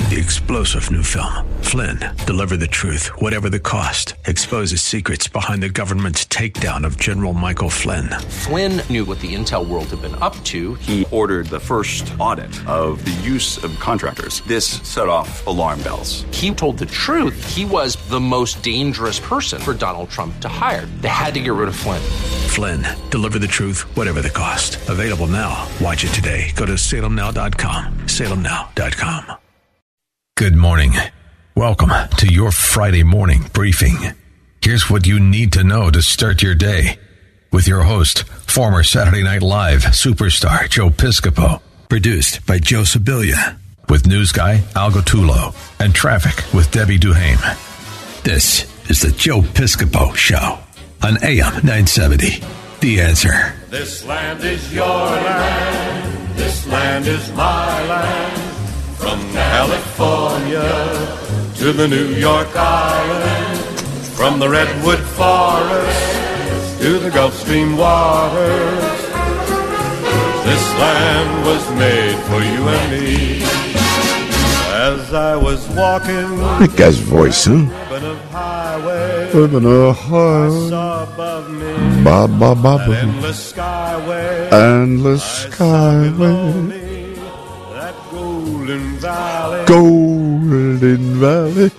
the explosive new film, Flynn, Deliver the Truth, Whatever the Cost, exposes secrets behind the government's takedown of General Michael Flynn. Flynn knew what the intel world had been up to. He ordered the first audit of the use of contractors. This set off alarm bells. He told the truth. He was the most dangerous person for Donald Trump to hire. They had to get rid of Flynn. Flynn, Deliver the Truth, Whatever the Cost. Available now. Watch it today. Go to salemnow.com. salemnow.com. Good morning. Welcome to your Friday morning briefing. Here's what you need to know to start your day with your host, former Saturday Night Live superstar Joe Piscopo. Produced by Joe Sibilia. With news guy Al Gattullo and traffic with Debbie Duhame. This is the Joe Piscopo Show on AM 970. The Answer. This land is your land. This land is my land. From California to the New York Island. From the Redwood Forest to the Gulf Stream waters. This land was made for you and me. As I was walking, that guy's voice, huh? Living a highway, above me, endless skyway, endless skyway, that golden valley, golden valley.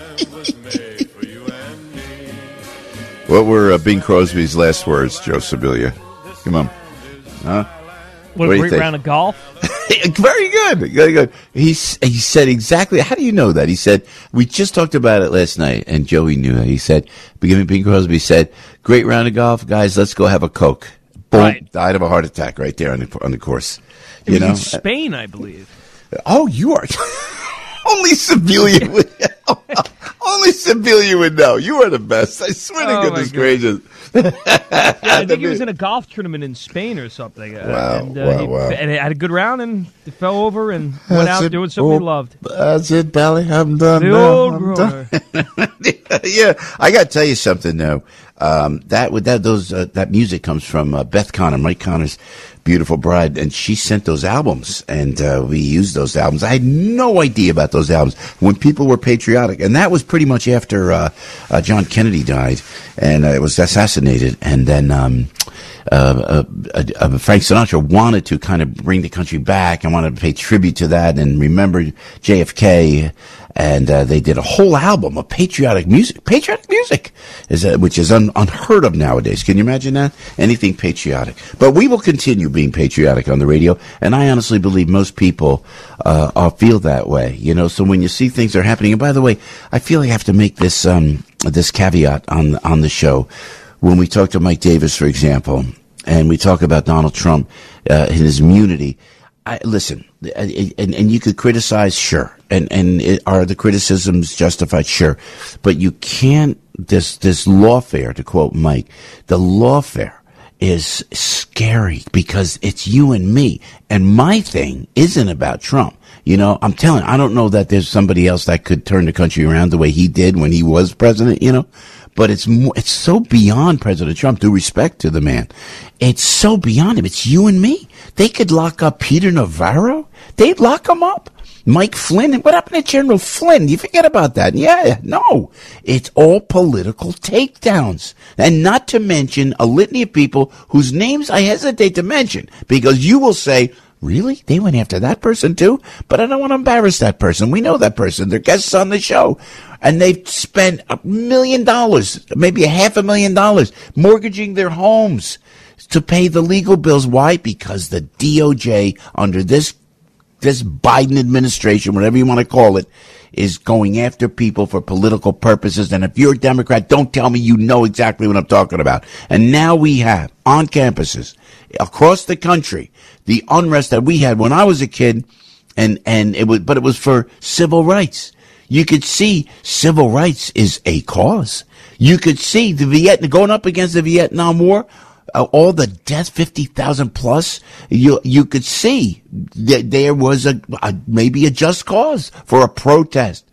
What were Bing Crosby's last words, Joe Sibilia? Come on, huh? What a great round of golf. Very good. Very good. He said exactly. How do you know that? He said, we just talked about it last night, and Joey knew that. He said, Bing Crosby said, great round of golf, guys, let's go have a Coke. Boom. Right. Died of a heart attack right there on the course. It was in Spain, I believe. Oh, you are. Only Sibilia would Only Sibilia would know. You are the best. I swear to goodness gracious. Yeah, I think he was in a golf tournament in Spain or something. Wow, and he had a good round and fell over and went out doing something he loved. That's it, Bally. I'm done. The old roar. Yeah, I got to tell you something, though. That music comes from Beth Conner, Mike Connor's beautiful bride, and she sent those albums, and we used those albums. I had no idea about those albums when people were patriotic, and that was pretty much after John Kennedy died and was assassinated, and then Frank Sinatra wanted to kind of bring the country back and wanted to pay tribute to that and remember JFK. And they did a whole album of patriotic music. Patriotic music, which is unheard of nowadays. Can you imagine that? Anything patriotic. But we will continue being patriotic on the radio, and I honestly believe most people feel that way. You know, so when you see things are happening, and by the way, I feel I have to make this this caveat on the show. When we talk to Mike Davis, for example, and we talk about Donald Trump, his immunity, listen, and you could criticize, sure, and are the criticisms justified? Sure, but you can't. This lawfare, to quote Mike, the lawfare is scary because it's you and me, and my thing isn't about Trump. You know, I'm telling you, I don't know that there's somebody else that could turn the country around the way he did when he was president. You know. But it's so beyond President Trump, due respect to the man. It's so beyond him. It's you and me. They could lock up Peter Navarro. They'd lock him up. Mike Flynn. What happened to General Flynn? You forget about that. Yeah, no. It's all political takedowns. And not to mention a litany of people whose names I hesitate to mention because you will say, really? They went after that person too? But I don't want to embarrass that person. We know that person. They're guests on the show. And they've spent $1 million, maybe $500,000, mortgaging their homes to pay the legal bills. Why? Because the DOJ under this Biden administration, whatever you want to call it, is going after people for political purposes. And if you're a Democrat, don't tell me you know exactly what I'm talking about. And now we have on campuses across the country the unrest that we had when I was a kid, but it was for civil rights. You could see civil rights is a cause. You could see going up against the Vietnam War, all the deaths, 50,000 plus. You could see that there was maybe a just cause for a protest.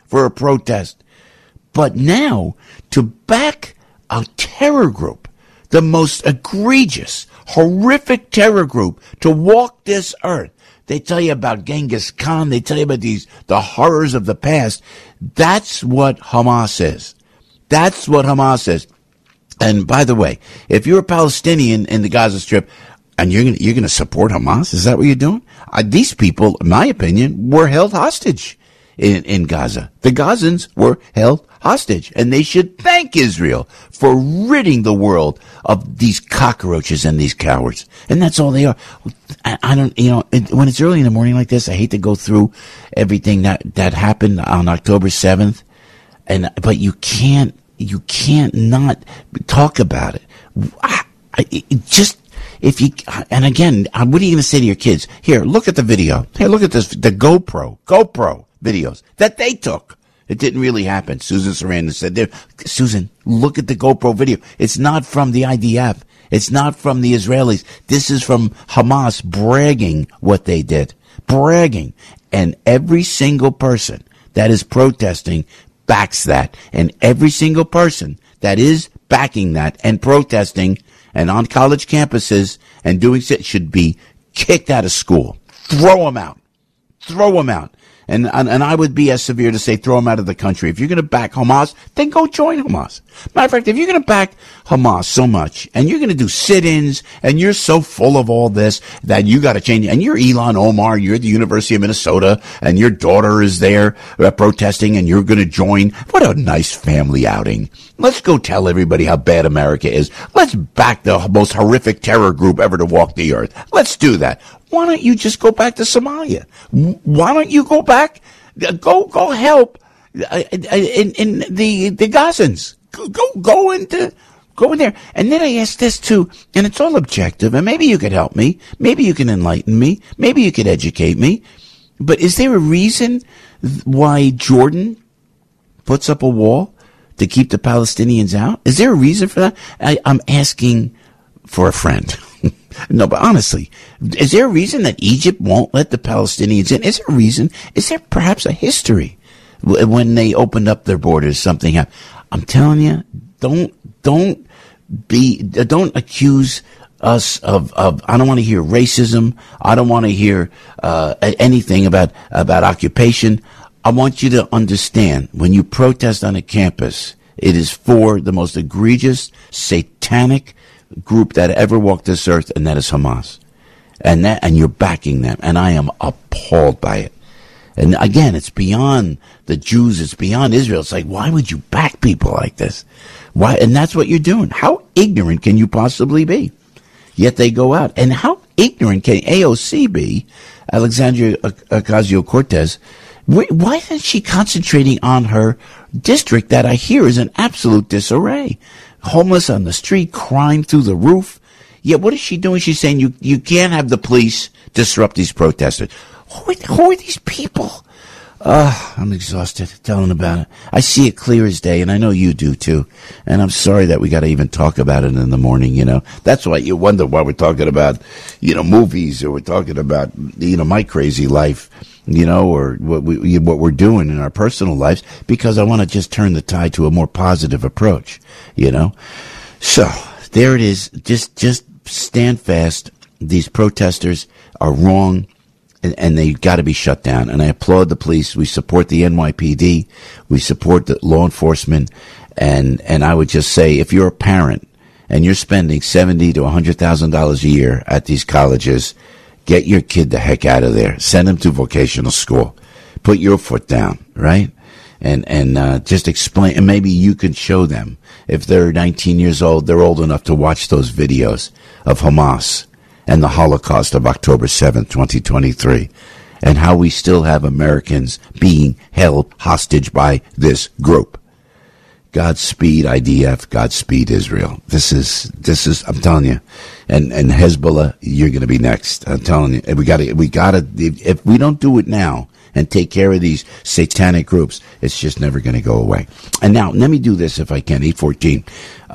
But now to back a terror group, the most egregious, horrific terror group to walk this earth. They tell you about Genghis Khan. They tell you about the horrors of the past. That's what Hamas is. That's what Hamas is. And by the way, if you're a Palestinian in the Gaza Strip and you're going to support Hamas, is that what you're doing? These people, in my opinion, were held hostage in Gaza. The Gazans were held hostage, and they should thank Israel for ridding the world of these cockroaches and these cowards. And that's all they are. I don't, when it's early in the morning like this, I hate to go through everything that happened on October 7th, but you can't not talk about it. And again, what are you going to say to your kids? Here, look at the video. Here, look at this, the GoPro videos that they took. It didn't really happen. Susan Sarandon said, Susan, look at the GoPro video. It's not from the IDF. It's not from the Israelis. This is from Hamas bragging what they did. Bragging. And every single person that is protesting backs that. And every single person that is backing that and protesting and on college campuses and doing so should be kicked out of school. Throw them out. Throw them out. And I would be as severe to say throw them out of the country. If you're going to back Hamas, then go join Hamas. Matter of fact, if you're going to back Hamas so much and you're going to do sit-ins and you're so full of all this that you got to change, and you're Ilhan Omar, you're at the University of Minnesota, and your daughter is there protesting and you're going to join, what a nice family outing. Let's go tell everybody how bad America is. Let's back the most horrific terror group ever to walk the earth. Let's do that. Why don't you just go back to Somalia? Why don't you go back? Go help in the Gazans. Go in there. And then I ask this too, and it's all objective, and maybe you could help me. Maybe you can enlighten me. Maybe you could educate me. But is there a reason why Jordan puts up a wall to keep the Palestinians out? Is there a reason for that? I'm asking for a friend. No, but honestly, is there a reason that Egypt won't let the Palestinians in? Is there a reason? Is there perhaps a history when they opened up their borders? Something happened. I'm telling you, don't accuse us of. I don't want to hear racism. I don't want to hear anything about occupation. I want you to understand when you protest on a campus, it is for the most egregious, satanic group that ever walked this earth, and that is Hamas. And you're backing them, and I am appalled by it. And again, it's beyond the Jews, it's beyond Israel. It's like, why would you back people like this? Why? And that's what you're doing. How ignorant can you possibly be? Yet they go out. And how ignorant can AOC be, Alexandria Ocasio-Cortez? Why isn't she concentrating on her district that I hear is in absolute disarray? Homeless on the street, crime through the roof. Yet what is she doing? She's saying you can't have the police disrupt these protesters. Who are these people? I'm exhausted telling about it. I see it clear as day, and I know you do too. And I'm sorry that we got to even talk about it in the morning, That's why you wonder why we're talking about, movies, or we're talking about, my crazy life, or what we're doing in our personal lives, because I want to just turn the tide to a more positive approach, So there it is. Just stand fast. These protesters are wrong. And they got to be shut down. And I applaud the police. We support the NYPD. We support the law enforcement. And I would just say, if you're a parent and you're spending $70,000 to $100,000 a year at these colleges, get your kid the heck out of there. Send him to vocational school. Put your foot down, right? And just explain. And maybe you can show them. If they're 19 years old, they're old enough to watch those videos of Hamas and the Holocaust of October 7th, 2023, and how we still have Americans being held hostage by this group. Godspeed IDF, Godspeed Israel. This is, I'm telling you, and Hezbollah, you're going to be next. I'm telling you, we gotta, if we don't do it now and take care of these satanic groups, it's just never going to go away. And now, let me do this if I can, 8:14,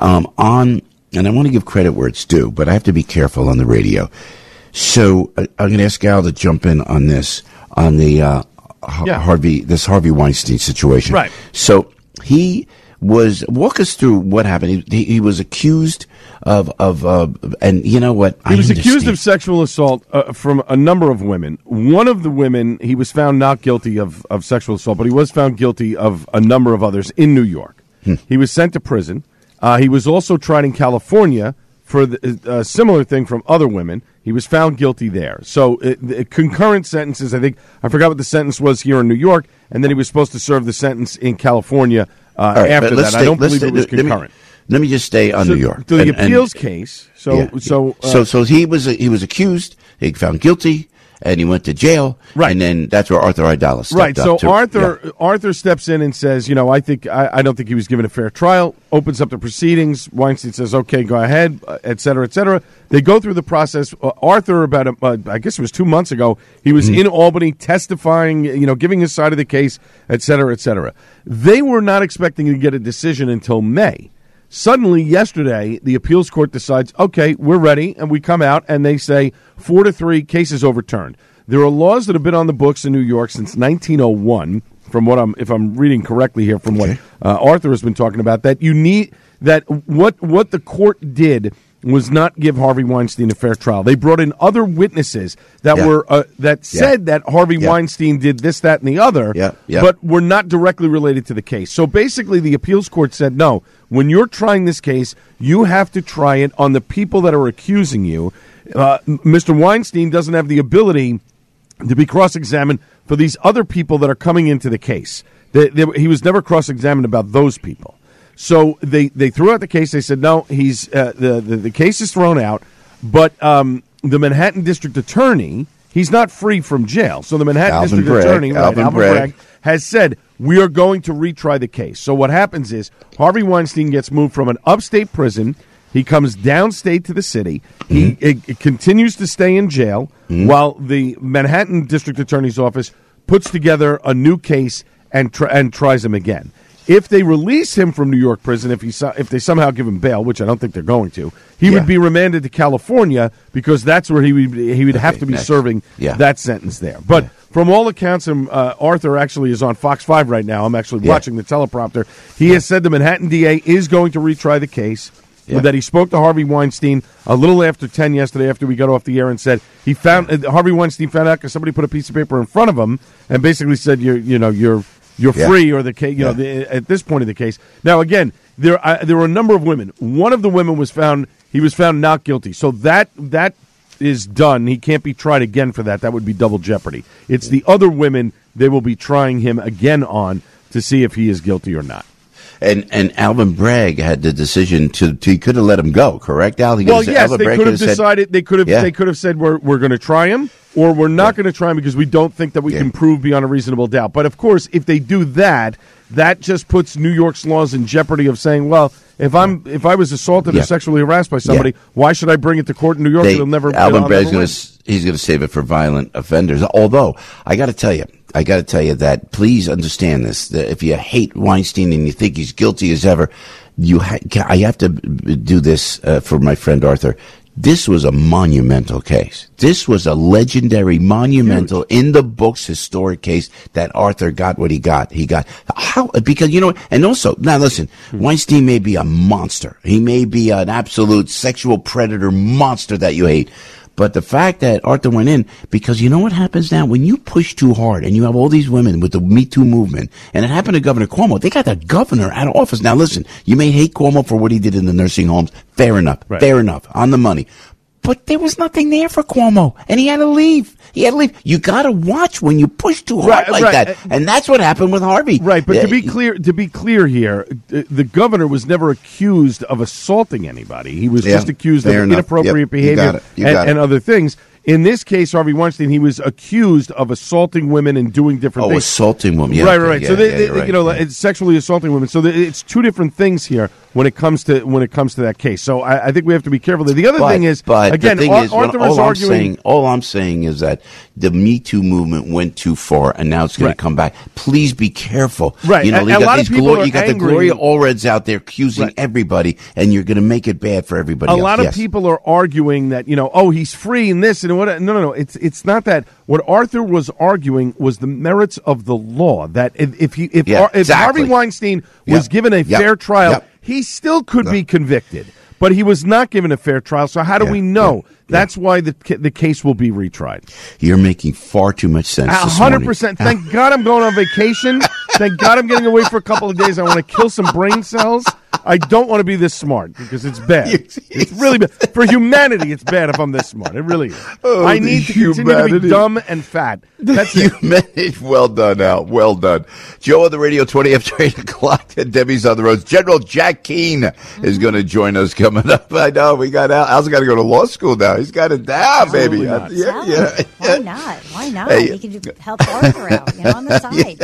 and I want to give credit where it's due, but I have to be careful on the radio. So I'm going to ask Al to jump in on this, on the Harvey Weinstein situation. Right. So he was walk us through what happened. He was accused of and you know what? He was accused of sexual assault from a number of women. One of the women, he was found not guilty of sexual assault, but he was found guilty of a number of others in New York. He was sent to prison. He was also tried in California for a similar thing from other women. He was found guilty there. So concurrent sentences, I forgot what the sentence was here in New York, and then he was supposed to serve the sentence in California after that. I don't believe it was concurrent. Let me just stay on New York. The appeals case. So he was accused. He found guilty, and he went to jail. Right, and then that's where Arthur Aidala stepped up. So Arthur steps in and says, I don't think he was given a fair trial. Opens up the proceedings. Weinstein says, okay, go ahead, et cetera, et cetera. They go through the process. Arthur, I guess it was 2 months ago, he was in Albany testifying, giving his side of the case, et cetera, et cetera. They were not expecting to get a decision until May. Suddenly, yesterday, the appeals court decides, okay, we're ready, and we come out, and they say 4-3, cases overturned. There are laws that have been on the books in New York since 1901, if I'm reading correctly here, from what Arthur has been talking about, that what the court did was not give Harvey Weinstein a fair trial. They brought in other witnesses that said that Harvey Weinstein did this, that, and the other, but were not directly related to the case. So basically, the appeals court said, no, when you're trying this case, you have to try it on the people that are accusing you. Mr. Weinstein doesn't have the ability to be cross-examined for these other people that are coming into the case. He was never cross-examined about those people. So they threw out the case. They said, no, the case is thrown out, but the Manhattan District Attorney, he's not free from jail. So the Manhattan District Attorney, Alvin Bragg, has said, we are going to retry the case. So what happens is Harvey Weinstein gets moved from an upstate prison. He comes downstate to the city. He continues to stay in jail while the Manhattan District Attorney's Office puts together a new case and tries him again. If they release him from New York prison, if they somehow give him bail, which I don't think they're going to, he would be remanded to California because that's where he would have to be serving that sentence there. But from all accounts, Arthur actually is on Fox 5 right now. I'm actually watching the teleprompter. He has said the Manhattan DA is going to retry the case. That he spoke to Harvey Weinstein a little after 10 yesterday after we got off the air and said he found Harvey Weinstein found out because somebody put a piece of paper in front of him and basically said you're free, or the case, at this point of the case. Now, again, there were a number of women. One of the women was found not guilty. So that is done. He can't be tried again for that. That would be double jeopardy. It's the other women they will be trying him again on to see if he is guilty or not. And Alvin Bragg had the decision he could have let him go, correct, Al? Well, yes, they could have decided. They could have said we're going to try him, or we're not going to try him because we don't think that we can prove beyond a reasonable doubt. But of course, if they do that, that just puts New York's laws in jeopardy of saying, well, if I was assaulted or sexually harassed by somebody, why should I bring it to court in New York? Alvin Bragg's he's going to save it for violent offenders. Although I got to tell you that please understand this: that if you hate Weinstein and you think he's guilty as ever, I have to do this for my friend Arthur. This was a monumental case. This was a legendary, monumental, in the books, historic case that Arthur got what he got. Because, and also, now listen, Weinstein may be a monster. He may be an absolute sexual predator monster that you hate. But the fact that Arthur went in, because you know what happens now? When you push too hard and you have all these women with the Me Too movement, and it happened to Governor Cuomo, they got the governor out of office. Now listen, you may hate Cuomo for what he did in the nursing homes. Fair enough. Right. Fair enough. On the money. But there was nothing there for Cuomo, and he had to leave. You got to watch when you push too hard that, and that's what happened with Harvey. Right, but to be clear here, the governor was never accused of assaulting anybody. He was just accused of inappropriate behavior and other things. In this case, Harvey Weinstein, he was accused of assaulting women and doing different things. Assaulting women. Right. So it's sexually assaulting women. So it's two different things here. when it comes to that case. So I think we have to be careful. The other thing is, again, Arthur is arguing. All I'm saying is that the Me Too movement went too far, and now it's going to come back. Please be careful. Right. You know, you got the Gloria Allreds out there accusing everybody, and you're going to make it bad for everybody else. A lot of people are arguing that, he's free and this and what. No. It's not that. What Arthur was arguing was the merits of the law. That if Harvey Weinstein was given a fair trial, he still could be convicted. But he was not given a fair trial, so how do we know? That's why the case will be retried. You're making far too much sense. 100%. Thank God I'm going on vacation. Thank God I'm getting away for a couple of days. I want to kill some brain cells. I don't want to be this smart because it's bad. It's really bad. For humanity, it's bad if I'm this smart. It really is. I need to continue to be dumb and fat. That's it. Well done, Al. Well done. Joe on the radio 20 after 8 o'clock. Debbie's on the road. General Jack Keane is going to join us coming up. I know. We got Al. Al's got to go to law school now. He's got it down, baby. Why not? Why not? He can help Arthur out, on the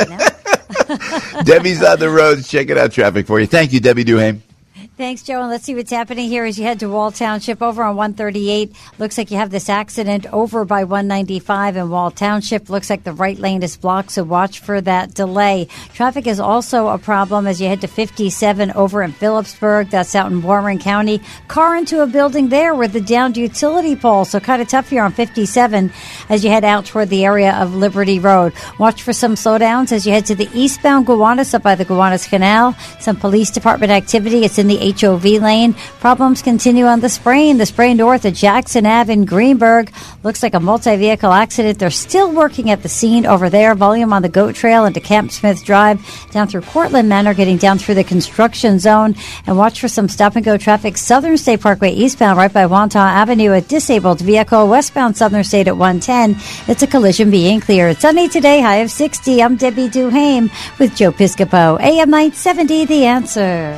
side, Debbie's on the road. Checking out traffic for you. Thank you, Debbie Duhame. Thanks, Joe. And let's see what's happening here as you head to Wall Township over on 138. Looks like you have this accident over by 195 in Wall Township. Looks like the right lane is blocked, so watch for that delay. Traffic is also a problem as you head to 57 over in Phillipsburg. That's out in Warren County. Car into a building there with the downed utility pole, so kind of tough here on 57 as you head out toward the area of Liberty Road. Watch for some slowdowns as you head to the eastbound Gowanus up by the Gowanus Canal. Some police department activity. It's in the HOV lane. Problems continue on the Sprain north of Jackson Ave in Greenberg. Looks like a multi-vehicle accident. They're still working at the scene over there. Volume on the Goat Trail into Camp Smith Drive down through Cortland Manor, getting down through the construction zone. And watch for some stop-and-go traffic. Southern State Parkway eastbound right by Wantagh Avenue. A disabled vehicle westbound Southern State at 110. It's a collision being cleared. Sunny today, high of 60. I'm Debbie Duhame with Joe Piscopo. AM 970, The Answer.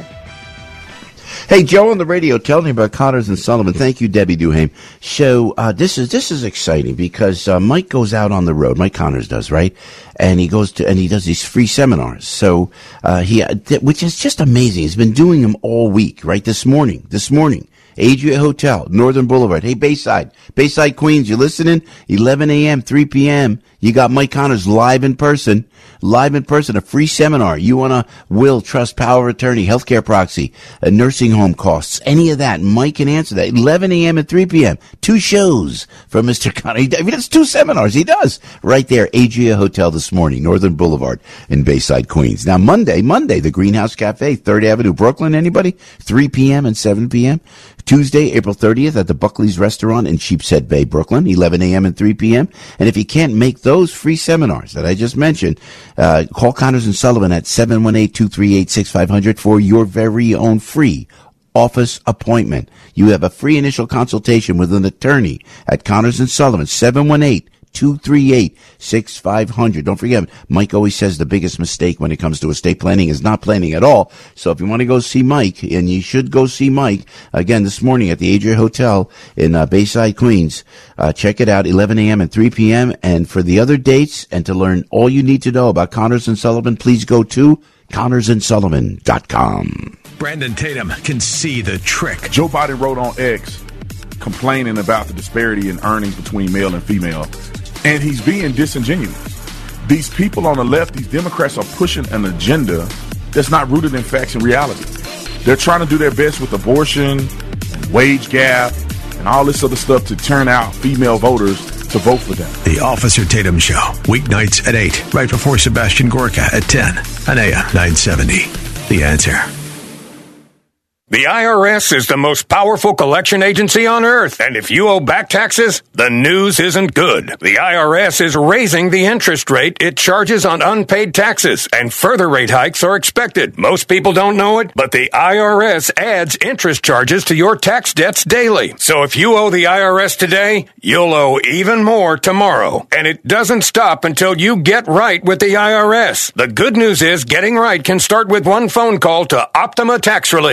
Hey, Joe on the radio, tell me about Connors and Sullivan. Thank you, Debbie Duhame. So this is exciting because Mike goes out on the road. Mike Connors does, right? And he does these free seminars. So which is just amazing. He's been doing them all week, right? This morning, Adria Hotel, Northern Boulevard. Hey, Bayside, Queens, you listening? 11 a.m., 3 p.m. You got Mike Connors live in person, a free seminar. You want to will, trust, power of attorney, healthcare proxy, nursing home costs, any of that. Mike can answer that. 11 a.m. and 3 p.m. 2 shows from Mr. Connors. He does 2 seminars. He does. Right there, Adria Hotel this morning, Northern Boulevard in Bayside, Queens. Now, Monday, the Greenhouse Cafe, 3rd Avenue, Brooklyn. Anybody? 3 p.m. and 7 p.m. Tuesday, April 30th at the Buckley's Restaurant in Sheepshead Bay, Brooklyn, 11 a.m. and 3 p.m. And if you can't make those free seminars that I just mentioned, call Connors and Sullivan at 718-238-6500 for your very own free office appointment. You have a free initial consultation with an attorney at Connors and Sullivan, 718-238-6500. Don't forget, Mike always says the biggest mistake when it comes to estate planning is not planning at all. So if you want to go see Mike, and you should go see Mike, again, this morning at the Adria Hotel in Bayside, Queens, check it out, 11 a.m. and 3 p.m. And for the other dates and to learn all you need to know about Connors and Sullivan, please go to ConnorsandSullivan.com. Brandon Tatum can see the trick. Joe Biden wrote on X complaining about the disparity in earnings between male and female. And he's being disingenuous. These people on the left, these Democrats, are pushing an agenda that's not rooted in facts and reality. They're trying to do their best with abortion and wage gap and all this other stuff to turn out female voters to vote for them. The Officer Tatum Show, weeknights at 8, right before Sebastian Gorka at 10 on AM 970. The Answer. The IRS is the most powerful collection agency on earth, and if you owe back taxes, the news isn't good. The IRS is raising the interest rate it charges on unpaid taxes, and further rate hikes are expected. Most people don't know it, but the IRS adds interest charges to your tax debts daily. So if you owe the IRS today, you'll owe even more tomorrow. And it doesn't stop until you get right with the IRS. The good news is getting right can start with one phone call to Optima Tax Relief,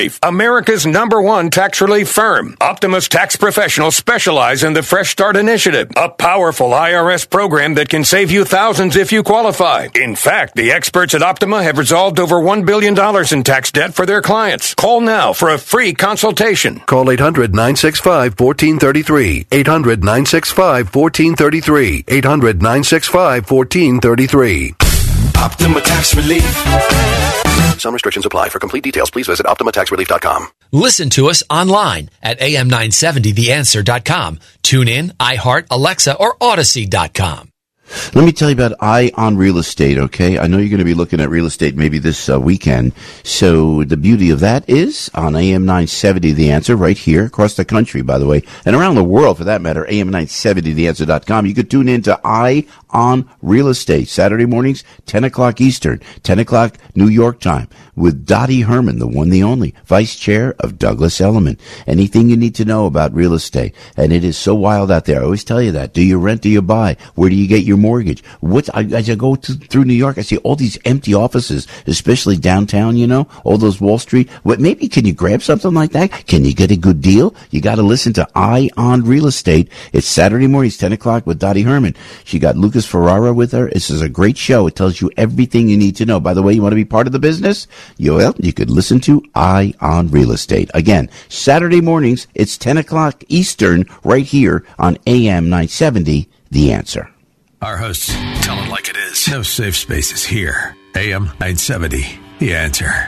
America's #1 tax relief firm. Optima's tax professionals specialize in the Fresh Start Initiative, a powerful IRS program that can save you thousands if you qualify. In fact, the experts at Optima have resolved over $1 billion in tax debt for their clients. Call now for a free consultation. Call 800-965-1433. 800-965-1433. 800-965-1433. Optima Tax Relief. Some restrictions apply. For complete details, please visit OptimaTaxRelief.com. Listen to us online at am970theanswer.com. Tune in, iHeart, Alexa, or Odyssey.com. Let me tell you about Eye on Real Estate, okay? I know you're going to be looking at real estate maybe this weekend. So the beauty of that is on AM 970 The Answer right here across the country, by the way, and around the world for that matter, am970theanswer.com. You could tune in to Eye on Real Estate Saturday mornings, 10 o'clock Eastern, 10 o'clock New York time with Dottie Herman, the one, the only, Vice Chair of Douglas Elliman. Anything you need to know about real estate. And it is so wild out there. I always tell you that. Do you rent? Do you buy? Where do you get your mortgage? As I go through New York, I see all these empty offices, especially downtown, you know, all those Wall Street. Maybe can you grab something like that? Can you get a good deal? You got to listen to Eye on Real Estate. It's Saturday mornings, 10 o'clock with Dottie Herman. She got Lucas Ferrara with her. This is a great show. It tells you everything you need to know. By the way, you want to be part of the business? You could listen to Eye on Real Estate. Again, Saturday mornings, it's 10 o'clock Eastern right here on AM 970, The Answer. Our hosts tell it like it is. No safe spaces here. AM 970, The Answer.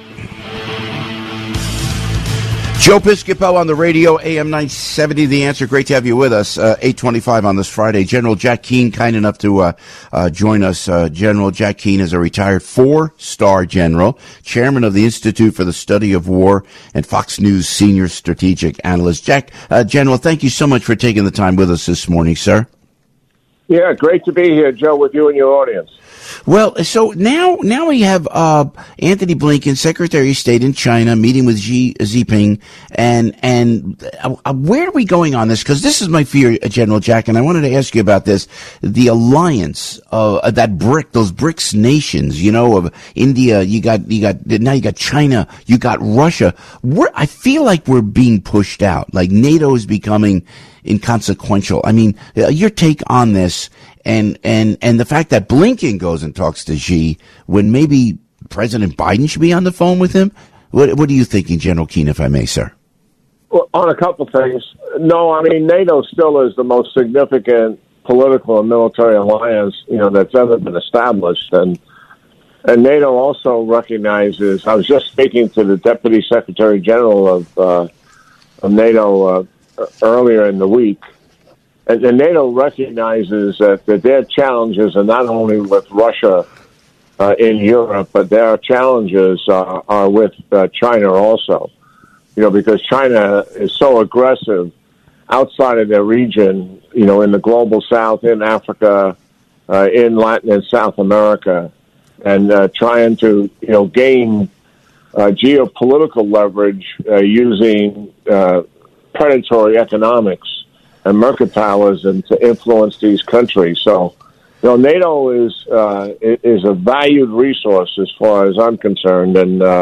Joe Piscopo on the radio, AM 970, The Answer. Great to have you with us. 8:25 on this Friday. General Jack Keane, kind enough to join us. General Jack Keane is a retired 4-star general, chairman of the Institute for the Study of War, and Fox News senior strategic analyst. General, thank you so much for taking the time with us this morning, sir. Yeah, great to be here, Joe, with you and your audience. Well, so now we have Anthony Blinken, Secretary of State in China, meeting with Xi Jinping, and where are we going on this? Because this is my fear, General Jack, and I wanted to ask you about this: the alliance of those BRICS nations. You know, of India, you got China, you got Russia. I feel like we're being pushed out. Like NATO is becoming inconsequential. I mean, your take on this, and the fact that Blinken goes and talks to Xi when maybe President Biden should be on the phone with him. What are you thinking, General Keane, if I may, sir? Well, on a couple things. No, I mean, NATO still is the most significant political and military alliance, that's ever been established. And NATO also recognizes, I was just speaking to the Deputy Secretary General of NATO earlier in the week, and NATO recognizes that their challenges are not only with Russia in Europe, but their challenges are with China also. Because China is so aggressive outside of their region, in the global south, in Africa, in Latin and South America, and trying to, gain geopolitical leverage using predatory economics and mercantilism to influence these countries. So, NATO is a valued resource as far as I'm concerned,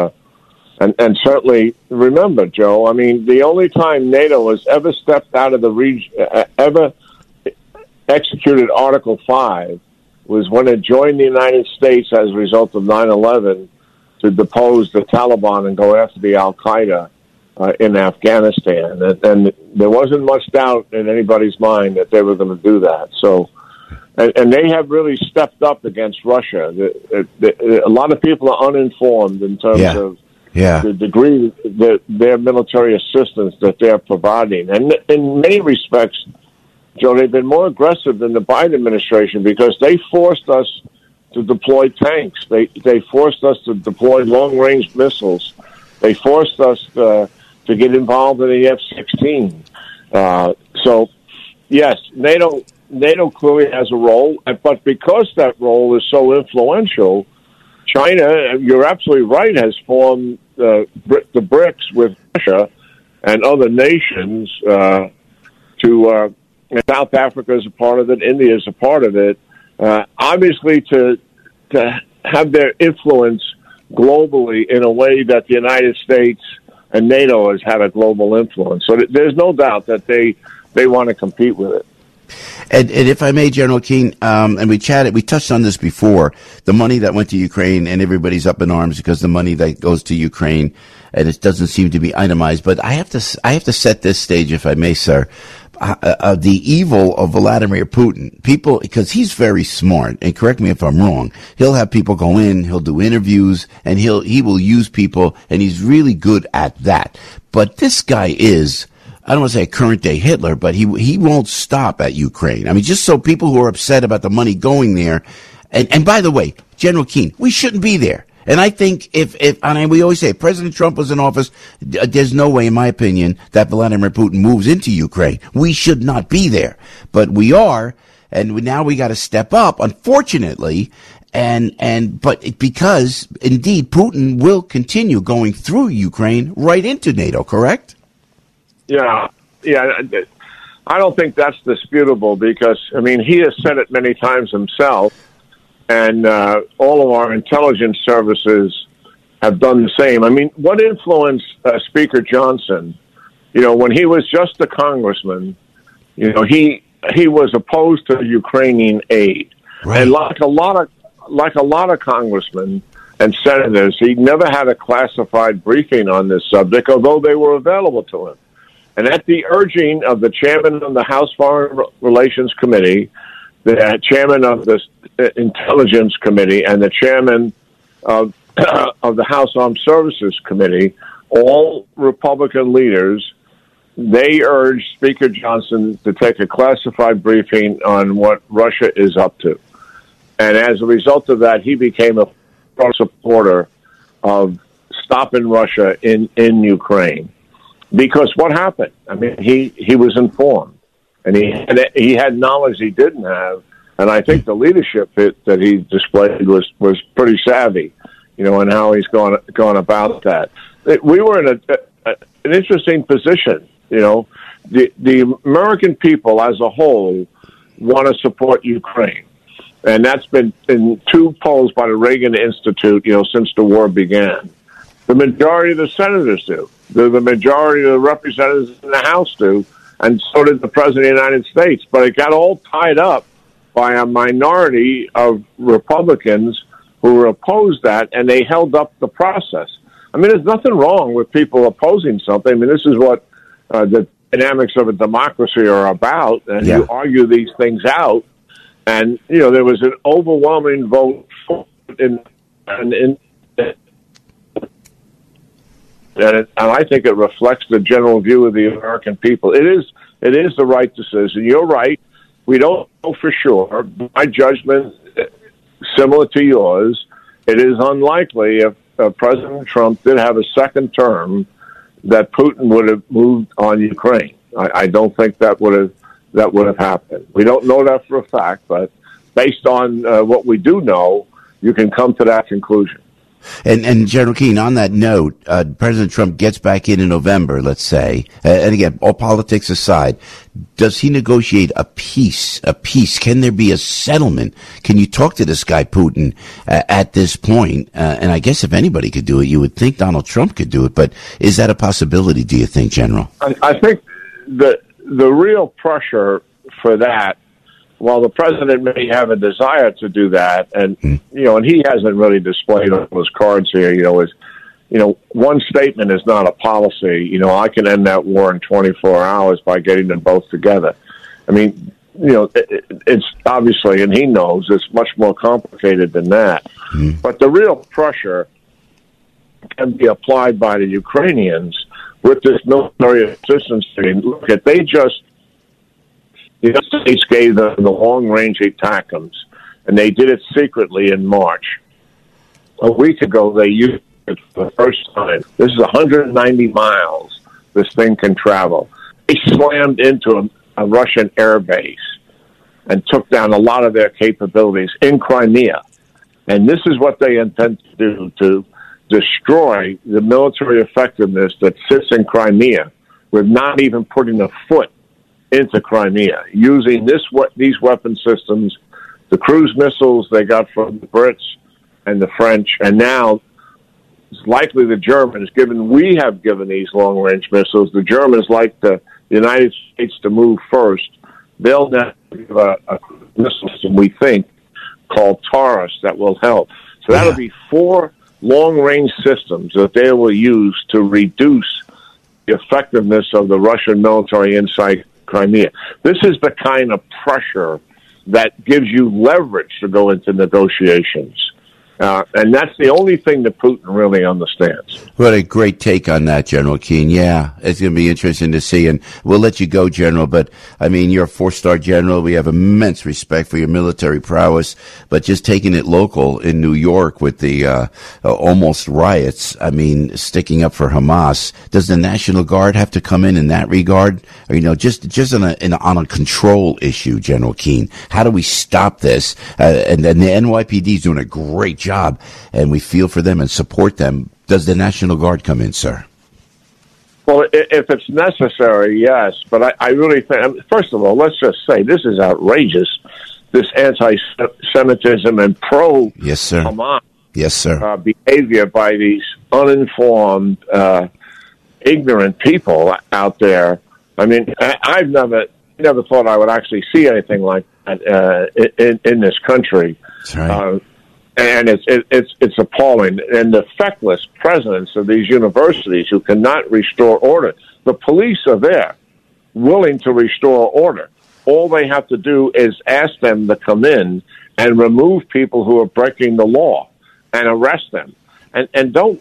and certainly remember, Joe. I mean, the only time NATO has ever stepped out of the region, ever executed Article 5, was when it joined the United States as a result of 9/11 to depose the Taliban and go after the Al Qaeda in Afghanistan, and there wasn't much doubt in anybody's mind that they were going to do that. So, and they have really stepped up against Russia. A lot of people are uninformed in terms of the degree that their military assistance that they're providing, and in many respects, Joe, they've been more aggressive than the Biden administration because they forced us to deploy tanks. They forced us to deploy long-range missiles. They forced us to get involved in the F-16. So, yes, NATO clearly has a role, but because that role is so influential, China, you're absolutely right, has formed the BRICS with Russia and other nations South Africa is a part of it, India is a part of it, obviously to have their influence globally in a way that the United States and NATO has had a global influence. So there's no doubt that they want to compete with it. And if I may, General Keane, and we touched on this before, the money that went to Ukraine, and everybody's up in arms because the money that goes to Ukraine, and it doesn't seem to be itemized. But I have to set this stage, if I may, sir. The evil of Vladimir Putin, people, because he's very smart, and correct me if I'm wrong, he'll have people go in, he'll do interviews, and he will use people, and he's really good at that. But this guy is, I don't want to say a current day Hitler, but he won't stop at Ukraine. I mean, just so people who are upset about the money going there, and by the way, General Keane, we shouldn't be there. And I think and we always say if President Trump was in office, there's no way, in my opinion, that Vladimir Putin moves into Ukraine. We should not be there, but we are, and now we got to step up. Unfortunately, but because indeed Putin will continue going through Ukraine right into NATO. Correct? Yeah. I don't think that's disputable because, I mean, he has said it many times himself, and all of our intelligence services have done the same. I mean, what influenced Speaker Johnson, when he was just a congressman, he was opposed to Ukrainian aid. Right. And like a lot of congressmen and senators, he never had a classified briefing on this subject, although they were available to him. And at the urging of the chairman of the House Foreign Relations Committee, the chairman of the Intelligence Committee, and the chairman of the House Armed Services Committee, all Republican leaders, they urged Speaker Johnson to take a classified briefing on what Russia is up to. And as a result of that, he became a strong supporter of stopping Russia in Ukraine. Because what happened? I mean, he was informed, and he had knowledge he didn't have, and I think the leadership that he displayed was pretty savvy, in how he's gone about that. We were in an interesting position. The American people as a whole want to support Ukraine, and that's been in 2 polls by the Reagan Institute, since the war began. The majority of the senators do. The majority of the representatives in the House do, and so did the President of the United States. But it got all tied up by a minority of Republicans who opposed that, and they held up the process. I mean, there's nothing wrong with people opposing something. I mean, this is what the dynamics of a democracy are about, and you argue these things out. And, there was an overwhelming vote and I think it reflects the general view of the American people. It is the right decision. You're right. We don't know for sure. My judgment, similar to yours, it is unlikely if President Trump did have a second term that Putin would have moved on Ukraine. I don't think that would have happened. We don't know that for a fact, but based on what we do know, you can come to that conclusion. And General Keane, on that note, President Trump gets back in November, let's say, and again, all politics aside, does he negotiate a peace? Can there be a settlement? Can you talk to this guy Putin at this point? And I guess if anybody could do it, you would think Donald Trump could do it. But is that a possibility, do you think, General? I think the real pressure for that, while the president may have a desire to do that, and and he hasn't really displayed on his cards here, is one statement is not a policy. I can end that war in 24 hours by getting them both together. I mean, it's obviously, and he knows, it's much more complicated than that. But the real pressure can be applied by the Ukrainians with this military assistance thing. Look, they just. The United States gave them the long-range ATACMS, and they did it secretly in March. A week ago, they used it for the first time. This is 190 miles this thing can travel. They slammed into a Russian air base and took down a lot of their capabilities in Crimea. And this is what they intend to do, to destroy the military effectiveness that sits in Crimea with not even putting a foot into Crimea, using these weapon systems, the cruise missiles they got from the Brits and the French, and now it's likely the Germans, given we have given these long-range missiles, the Germans like the United States to move first. They'll now give a missile system, we think, called Taurus that will help. So that'll be 4 long-range systems that they will use to reduce the effectiveness of the Russian military inside Crimea. This is the kind of pressure that gives you leverage to go into negotiations. And that's the only thing that Putin really understands. What a great take on that, General Keane. Yeah, it's going to be interesting to see. And we'll let you go, General. But, I mean, you're a 4-star general. We have immense respect for your military prowess. But just taking it local in New York with the almost riots, I mean, sticking up for Hamas, does the National Guard have to come in that regard? Or, you know, just on a control issue, General Keane, how do we stop this? And then the NYPD is doing a great job, and we feel for them and support them. Does the National Guard come in, sir? Well, if it's necessary, yes. But I really think, first of all, let's just say this is outrageous, this anti-Semitism and pro-Hamas behavior by these uninformed, ignorant people out there. I mean, I've never thought I would actually see anything like that in this country. That's right. And it's appalling. And the feckless presidents of these universities who cannot restore order. The police are there, willing to restore order. All they have to do is ask them to come in and remove people who are breaking the law and arrest them. And don't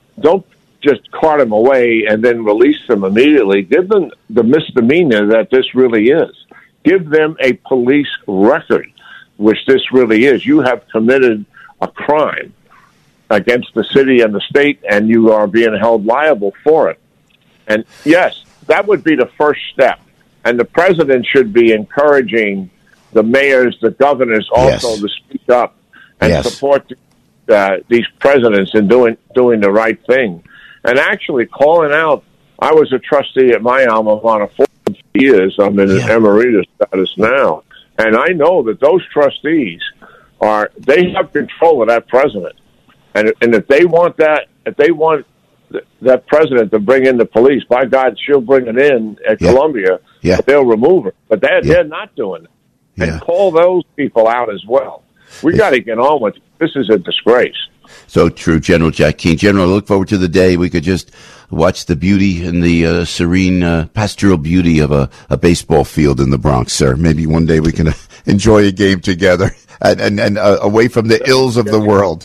just cart them away and then release them immediately. Give them the misdemeanor that this really is. Give them a police record, which this really is. You have committed a crime against the city and the state, and you are being held liable for it. And yes, that would be the first step. And the president should be encouraging the mayors, the governors also to speak up and support these presidents in doing the right thing. And actually calling out, I was a trustee at my alma mater for 4 years. I'm in an emeritus status now. And I know that those trustees they have control of that president. And if they want that president to bring in the police, by God, she'll bring it in at Columbia. Yeah. They'll remove her. But they're not doing it. And call those people out as well. We got to get on with it. This is a disgrace. So true, General Jack Keane. General, I look forward to the day we could just watch the beauty and the serene pastoral beauty of a baseball field in the Bronx, sir. Maybe one day we can enjoy a game together and away from the ills of the world.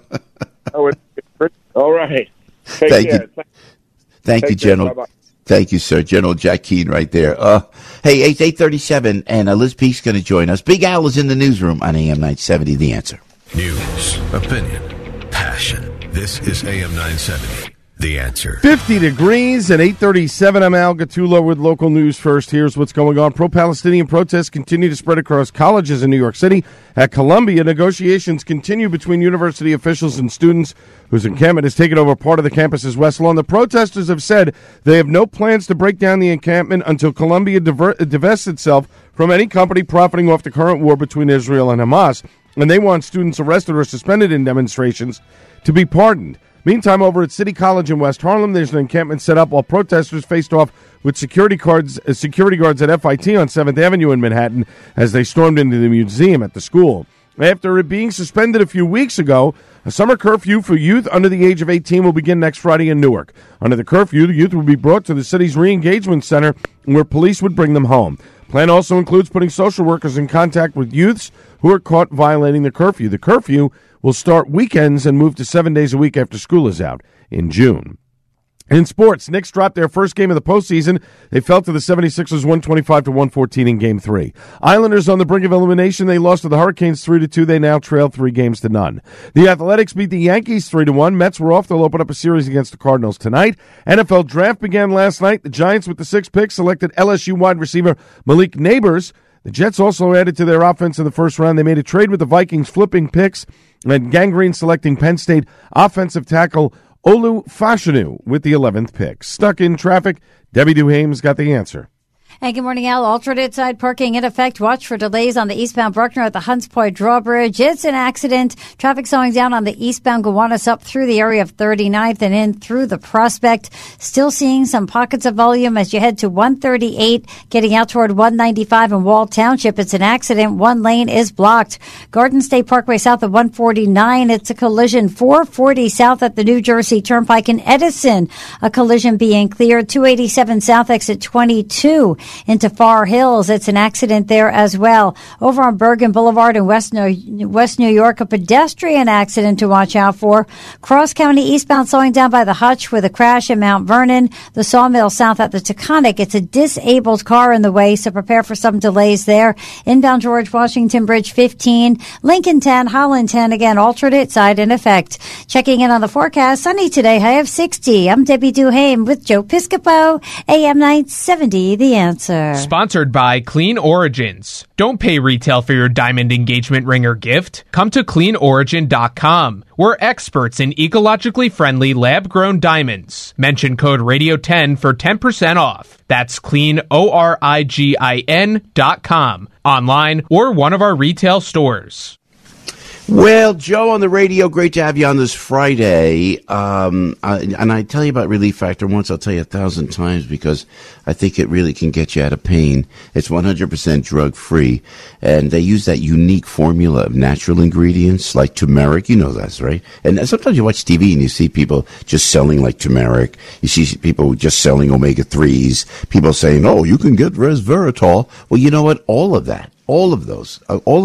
All right. Thank you. Thank you, General. Bye-bye. Thank you, sir. General Jack Keane right there. Hey, it's 8:37, and Liz Peek's going to join us. Big Al is in the newsroom on AM 970, The Answer. News, opinion, passion. This is AM 970, The Answer. 50 degrees at 8:37. I'm Al Gattulo with local news first. Here's what's going on. Pro-Palestinian protests continue to spread across colleges in New York City. At Columbia, negotiations continue between university officials and students whose encampment has taken over part of the campus's west lawn. The protesters have said they have no plans to break down the encampment until Columbia divests itself from any company profiting off the current war between Israel and Hamas. And they want students arrested or suspended in demonstrations to be pardoned. Meantime, over at City College in West Harlem, there's an encampment set up while protesters faced off with security guards at FIT on 7th Avenue in Manhattan as they stormed into the museum at the school. After it being suspended a few weeks ago, a summer curfew for youth under the age of 18 will begin next Friday in Newark. Under the curfew, the youth will be brought to the city's re-engagement center where police would bring them home. Plan also includes putting social workers in contact with youths who are caught violating the curfew. The curfew will start weekends and move to 7 days a week after school is out in June. In sports, Knicks dropped their first game of the postseason. They fell to the 76ers 125-114 in Game 3. Islanders on the brink of elimination. They lost to the Hurricanes 3-2. They now trail 3-0. The Athletics beat the Yankees 3-1. Mets were off. They'll open up a series against the Cardinals tonight. NFL draft began last night. The Giants with the 6th pick selected LSU wide receiver Malik Neighbors. The Jets also added to their offense in the first round. They made a trade with the Vikings, flipping picks, and Gangrene selecting Penn State offensive tackle Olu Fashanu with the 11th pick. Stuck in traffic, Debbie Duhame's got the answer. And good morning, Al. Alternate side parking in effect. Watch for delays on the eastbound Bruckner at the Hunts Point Drawbridge. It's an accident. Traffic slowing down on the eastbound Gowanus up through the area of 39th and in through the Prospect. Still seeing some pockets of volume as you head to 138, getting out toward 195 in Wall Township. It's an accident. One lane is blocked. Garden State Parkway south of 149. It's a collision. 440 south at the New Jersey Turnpike in Edison. A collision being cleared. 287 south exit 22. Into Far Hills. It's an accident there as well. Over on Bergen Boulevard in West New York, a pedestrian accident to watch out for. Cross County eastbound slowing down by the Hutch with a crash in Mount Vernon. The Sawmill south at the Taconic. It's a disabled car in the way, so prepare for some delays there. Inbound George Washington Bridge 15. Lincoln 10. Holland 10. Again, alternate side in effect. Checking in on the forecast. Sunny today. High of 60. I'm Debbie Duhame with Joe Piscopo. AM 970. The Answer. Sponsored by Clean Origins. Don't pay retail for your diamond engagement ring or gift. Come to cleanorigin.com. We're experts in ecologically friendly lab-grown diamonds. Mention code Radio10 for 10% off. That's cleanorigin.com. Online or one of our retail stores. Well, Joe on the radio, great to have you on this Friday. And I tell you about Relief Factor once, I'll tell you 1,000 times because I think it really can get you out of pain. It's 100% drug-free, and they use that unique formula of natural ingredients like turmeric. You know that's right. And sometimes you watch TV and you see people just selling like turmeric. You see people just selling omega-3s. People saying, oh, you can get resveratrol. Well, you know what? All of those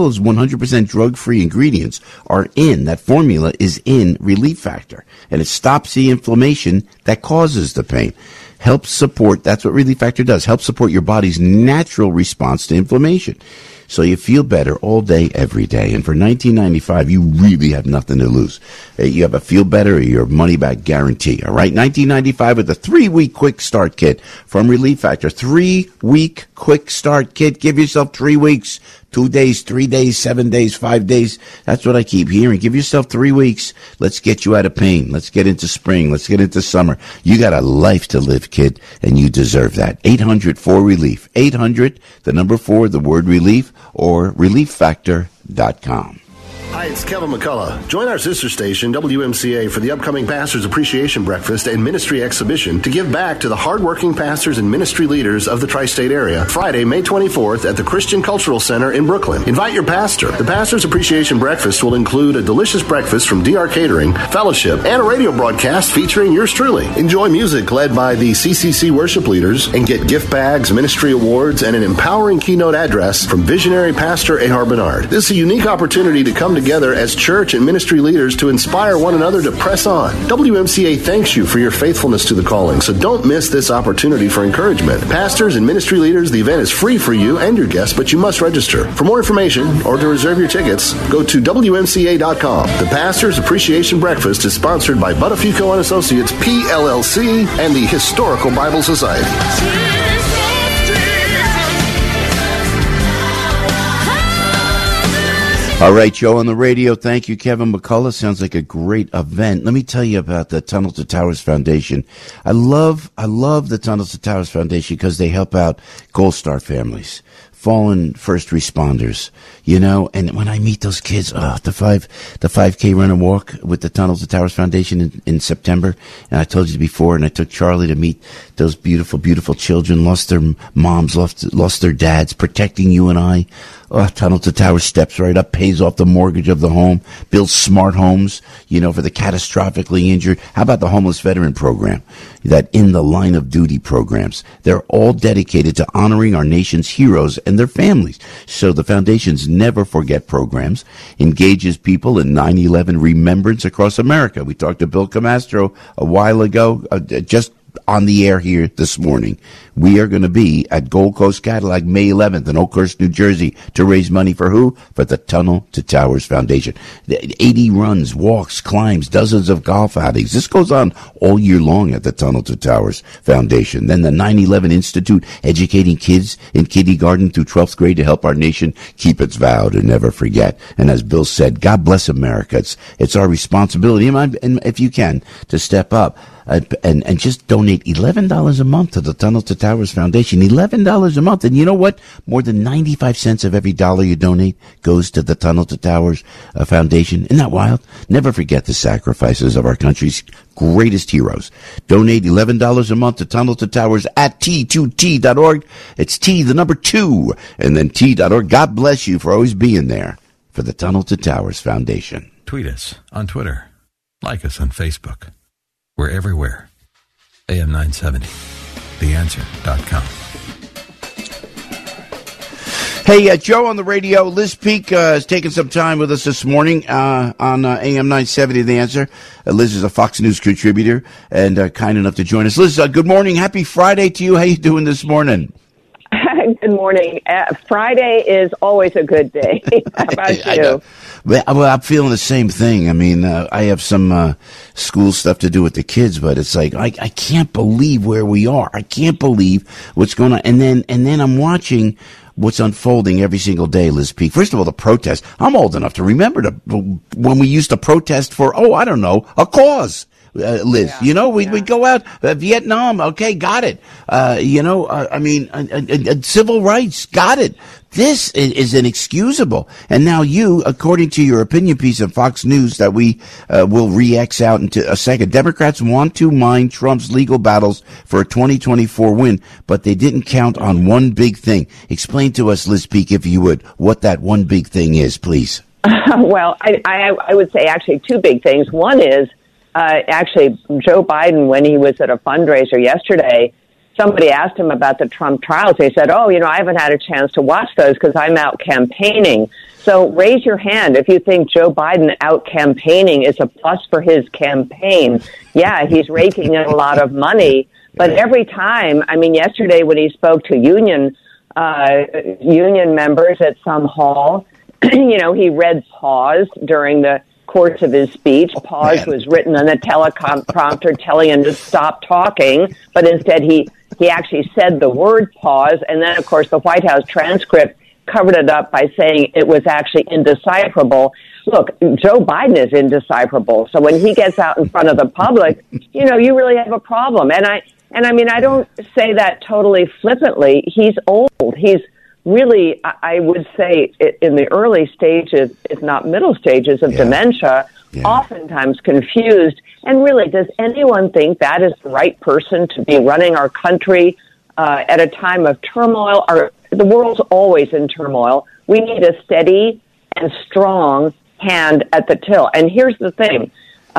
100% drug-free ingredients are in, that formula is in Relief Factor. And it stops the inflammation that causes the pain. Helps support, that's what Relief Factor does, helps support your body's natural response to inflammation. So you feel better all day, every day. And for $19.95, you really have nothing to lose. You have a feel better or your money back guarantee. All right, $19.95 with a 3-week quick start kit from Relief Factor. 3-week quick start kit. Give yourself 3 weeks. 2 days, 3 days, 7 days, 5 days. That's what I keep hearing. Give yourself 3 weeks. Let's get you out of pain. Let's get into spring. Let's get into summer. You got a life to live, kid, and you deserve that. 800-4RELIEF. 800, the number 4, the word relief, or relieffactor.com. Hi, it's Kevin McCullough. Join our sister station, WMCA, for the upcoming Pastors Appreciation Breakfast and Ministry Exhibition to give back to the hardworking pastors and ministry leaders of the tri-state area. Friday, May 24th at the Christian Cultural Center in Brooklyn. Invite your pastor. The Pastors Appreciation Breakfast will include a delicious breakfast from DR Catering, fellowship, and a radio broadcast featuring yours truly. Enjoy music led by the CCC worship leaders and get gift bags, ministry awards, and an empowering keynote address from visionary Pastor Ehar Bernard. This is a unique opportunity to come together as church and ministry leaders to inspire one another to press on. WMCA thanks you for your faithfulness to the calling, so don't miss this opportunity for encouragement. Pastors and ministry leaders, the event is free for you and your guests, but you must register. For more information or to reserve your tickets, go to WMCA.com. The Pastors Appreciation Breakfast is sponsored by Buttafuoco & Associates, PLLC, and the Historical Bible Society. All right, Joe on the radio. Thank you, Kevin McCullough. Sounds like a great event. Let me tell you about the Tunnel to Towers Foundation. I love the Tunnel to Towers Foundation because they help out Gold Star families, fallen first responders, you know. And when I meet those kids, the 5K run and walk with the Tunnel to Towers Foundation in September. And I told you before, and I took Charlie to meet those beautiful, beautiful children, lost their moms, lost their dads, protecting you and I. Tunnel to Towers steps right up, pays off the mortgage of the home, builds smart homes, you know, for the catastrophically injured. How about the homeless veteran program? That in the line of duty programs. They're all dedicated to honoring our nation's heroes and their families. So the foundation's Never Forget programs engages people in 9/11 remembrance across America. We talked to Bill Camastro a while ago, just on the air here this morning. We are going to be at Gold Coast Cadillac May 11th in Oakhurst, New Jersey to raise money for who? For the Tunnel to Towers Foundation. 80 runs, walks, climbs, dozens of golf outings. This goes on all year long at the Tunnel to Towers Foundation. Then the 9/11 Institute, educating kids in kindergarten through 12th grade to help our nation keep its vow to never forget. And as Bill said, God bless America. It's our responsibility, and if you can, to step up. and just donate $11 a month to the Tunnel to Towers Foundation. $11 a month. And you know what? More than 95 cents of every dollar you donate goes to the Tunnel to Towers Foundation. Isn't that wild? Never forget the sacrifices of our country's greatest heroes. Donate $11 a month to Tunnel to Towers at T2T.org. It's T, the number 2, and then T.org. God bless you for always being there for the Tunnel to Towers Foundation. Tweet us on Twitter. Like us on Facebook. We're everywhere. AM 970. TheAnswer.com. Hey, Joe on the radio. Liz Peek has taken some time with us this morning on AM 970, The Answer. Liz is a Fox News contributor and kind enough to join us. Liz, good morning. Happy Friday to you. How you doing this morning? Good morning. Friday is always a good day. How about you? Well, I'm feeling the same thing. I mean, I have some school stuff to do with the kids, but it's like I can't believe where we are. I can't believe what's going on. And then I'm watching what's unfolding every single day, Liz Peek. First of all, the protest. I'm old enough to remember when we used to protest for, I don't know, a cause. Liz, we'd go out, Vietnam, okay, got it. Civil rights, got it. This is inexcusable. And now you, according to your opinion piece of Fox News that we will re-X out into a second, Democrats want to mine Trump's legal battles for a 2024 win, but they didn't count on one big thing. Explain to us, Liz Peek, if you would, what that one big thing is, please. Well, I would say actually two big things. One is, actually, Joe Biden, when he was at a fundraiser yesterday, somebody asked him about the Trump trials. He said, I haven't had a chance to watch those because I'm out campaigning. So raise your hand if you think Joe Biden out campaigning is a plus for his campaign. Yeah, he's raking in a lot of money. But every time, yesterday when he spoke to union members at some hall, he read pause during the course of his speech. Pause was written on a teleprompter telling him to stop talking, but instead he actually said the word pause, and then, of course, the White House transcript covered it up by saying it was actually indecipherable. Look, Joe Biden is indecipherable, so when he gets out in front of the public, you really have a problem. And I don't say that totally flippantly. He's old. He's really, I would say, in the early stages, if not middle stages of dementia, oftentimes confused. And really, does anyone think that is the right person to be running our country at a time of turmoil? The world's always in turmoil. We need a steady and strong hand at the till. And here's the thing.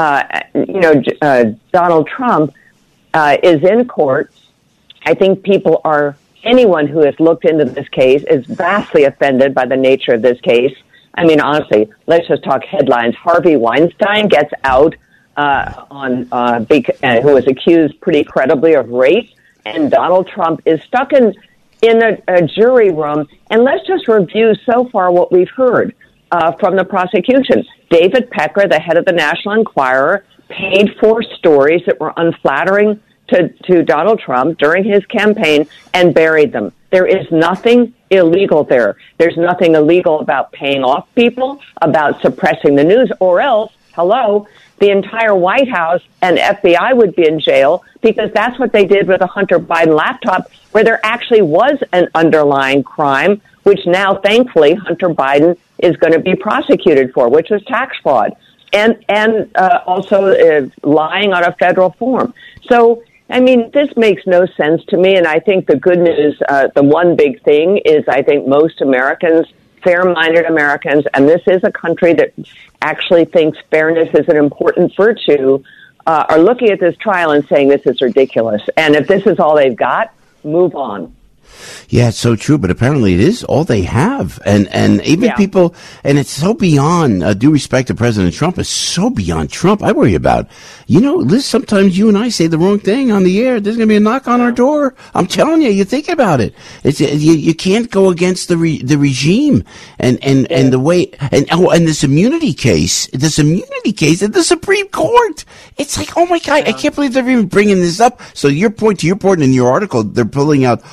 Donald Trump is in court. I think anyone who has looked into this case is vastly offended by the nature of this case. Honestly, let's just talk headlines. Harvey Weinstein gets out who was accused pretty credibly of rape, and Donald Trump is stuck in a jury room. And let's just review so far what we've heard from the prosecution. David Pecker, the head of the National Enquirer, paid for stories that were unflattering to Donald Trump during his campaign and buried them. There is nothing illegal there. There's nothing illegal about paying off people, about suppressing the news, or else, the entire White House and FBI would be in jail because that's what they did with the Hunter Biden laptop, where there actually was an underlying crime, which now, thankfully, Hunter Biden is going to be prosecuted for, which was tax fraud and also lying on a federal form. So, this makes no sense to me, and I think the good news, the one big thing is I think most Americans, fair-minded Americans, and this is a country that actually thinks fairness is an important virtue, are looking at this trial and saying this is ridiculous. And if this is all they've got, move on. Yeah, it's so true, but apparently it is all they have. And even people, and it's so beyond, due respect to President Trump, is so beyond Trump. I worry about, Liz, sometimes you and I say the wrong thing on the air. There's going to be a knock on our door. I'm telling you think about it. You can't go against the regime and the way, and this immunity case at the Supreme Court. It's like, oh my God, I can't believe they're even bringing this up. So to your point in your article, they're pulling out all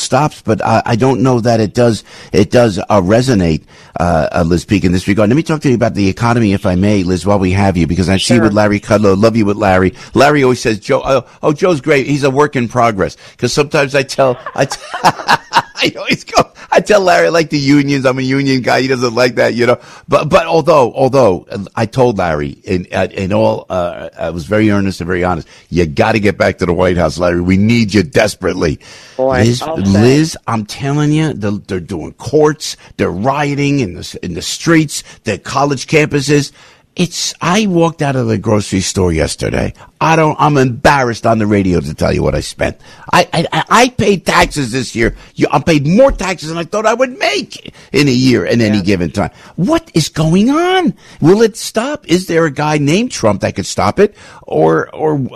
stops, but I don't know that it does resonate, Liz Peek, in this regard. Let me talk to you about the economy, if I may, Liz, while we have you, because I see you with Larry Kudlow. Love you with Larry. Larry always says, Joe, Joe's great. He's a work in progress. Because sometimes I tell Larry I like the unions. I'm a union guy. He doesn't like that, But although I told Larry in all, I was very earnest and very honest. You got to get back to the White House, Larry. We need you desperately. Boy, Liz, I'm telling you, they're doing courts. They're rioting in the streets, the college campuses. I walked out of the grocery store yesterday. I'm embarrassed on the radio to tell you what I spent. I paid taxes this year. I paid more taxes than I thought I would make in a year in any given time. What is going on? Will it stop? Is there a guy named Trump that could stop it? Or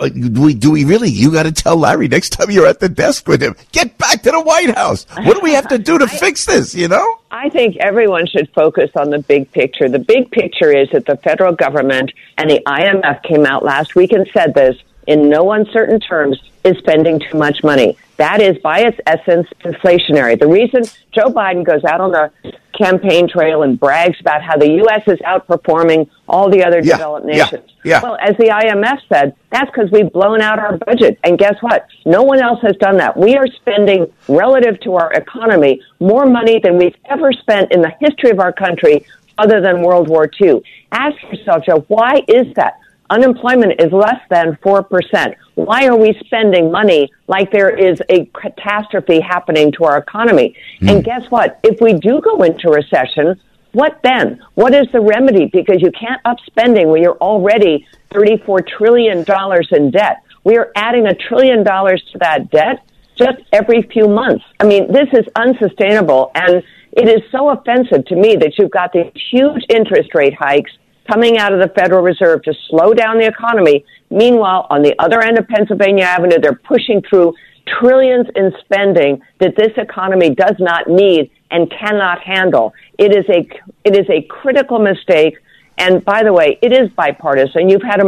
do we really? You got to tell Larry next time you're at the desk with him, get back to the White House. What do we have to do to fix this, I think everyone should focus on the big picture. The big picture is that the federal government and the IMF came out last week and said this in no uncertain terms is spending too much money. That is, by its essence, inflationary. The reason Joe Biden goes out on the campaign trail and brags about how the U.S. is outperforming all the other developed nations. Well, as the IMF said, that's because we've blown out our budget. And guess what? No one else has done that. We are spending, relative to our economy, more money than we've ever spent in the history of our country other than World War II. Ask yourself, Joe, why is that? Unemployment is less than 4%. Why are we spending money like there is a catastrophe happening to our economy? And guess what? If we do go into recession, what then? What is the remedy? Because you can't up spending when you're already $34 trillion in debt. We are adding $1 trillion to that debt just every few months. I mean, this is unsustainable, and it is so offensive to me that you've got these huge interest rate hikes coming out of the Federal Reserve to slow down the economy. Meanwhile, on the other end of Pennsylvania Avenue, they're pushing through trillions in spending that this economy does not need and cannot handle. It is a critical mistake. And by the way, it is bipartisan. You've had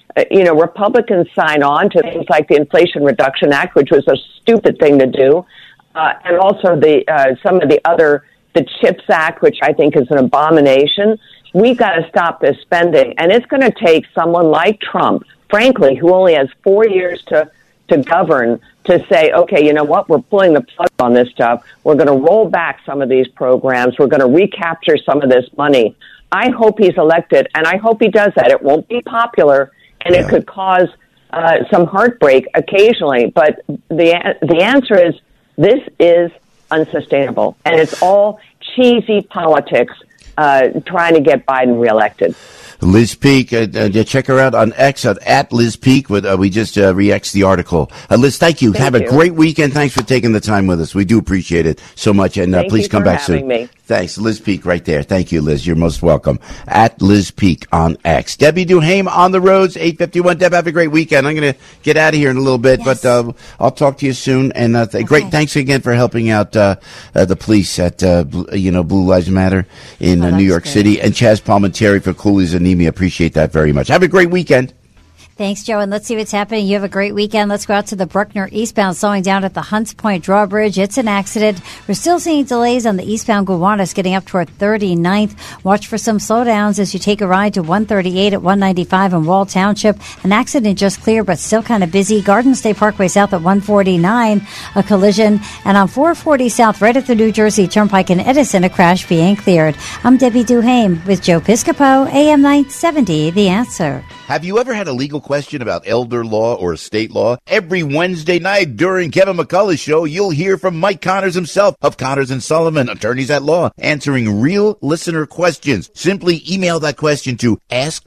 Republicans sign on to things like the Inflation Reduction Act, which was a stupid thing to do, and also some of the CHIPS Act, which I think is an abomination. We've got to stop this spending, and it's going to take someone like Trump, frankly, who only has 4 years to govern, to say, okay, you know what, we're pulling the plug on this stuff. We're going to roll back some of these programs. We're going to recapture some of this money. I hope he's elected, and I hope he does that. It won't be popular, and it could cause some heartbreak occasionally, but the answer is this is unsustainable, and it's all cheesy politics trying to get Biden reelected. Liz Peek, check her out on X at Liz Peek. We just re-X'd the article. Liz, thank you. Have a great weekend. Thanks for taking the time with us. We do appreciate it so much. And please come back soon. Me. Thanks. Liz Peek right there. Thank you, Liz. You're most welcome. At Liz Peek on X. Debbie Duhame on the roads, 8:51. Deb, have a great weekend. I'm going to get out of here in a little bit, but I'll talk to you soon. And great. Thanks again for helping out the police at Blue Lives Matter in New York City. And Chaz Palminteri for Cooley's Anemia. Appreciate that very much. Have a great weekend. Thanks, Joe. And let's see what's happening. You have a great weekend. Let's go out to the Bruckner eastbound, slowing down at the Hunts Point drawbridge. It's an accident. We're still seeing delays on the eastbound Gowanus getting up toward 39th. Watch for some slowdowns as you take a ride to 138 at 195 in Wall Township. An accident just cleared, but still kind of busy. Garden State Parkway South at 149, a collision. And on 440 South, right at the New Jersey Turnpike in Edison, a crash being cleared. I'm Debbie Duhame with Joe Piscopo, AM 970, The Answer. Have you ever had a legal question about elder law or estate law? Every Wednesday night during Kevin McCullough's show, you'll hear from Mike Connors himself of Connors & Sullivan, attorneys at law, answering real listener questions. Simply email that question to